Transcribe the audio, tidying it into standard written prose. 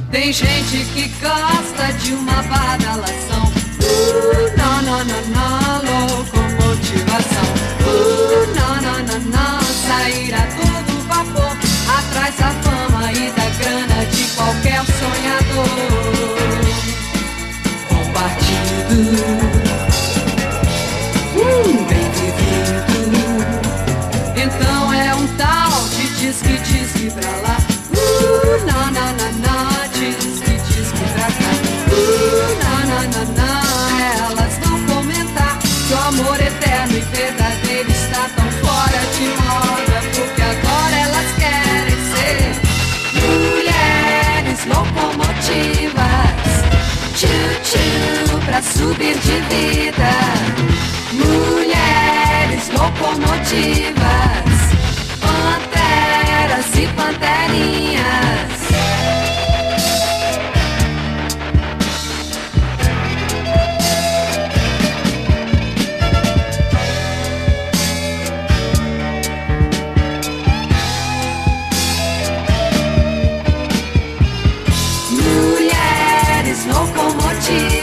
Tem gente que gosta de uma badalação. Não, não, não, não, locomotivação. Não, não, não, não, sair a todo vapor, atrás da fama e da grana de qualquer sonhador. Com partido bem vivido, então é um tal de diz que pra lá. Não, não, não, não, diz que pra cá. Não, não, não, não, elas vão comentar que o amor eterno e verdadeiro está tão fora de moda, porque agora elas querem ser mulheres locomotivas, tchu-tchu pra subir de vida. Mulheres locomotivas, panteras e panterinhas. Mulheres locomotivas,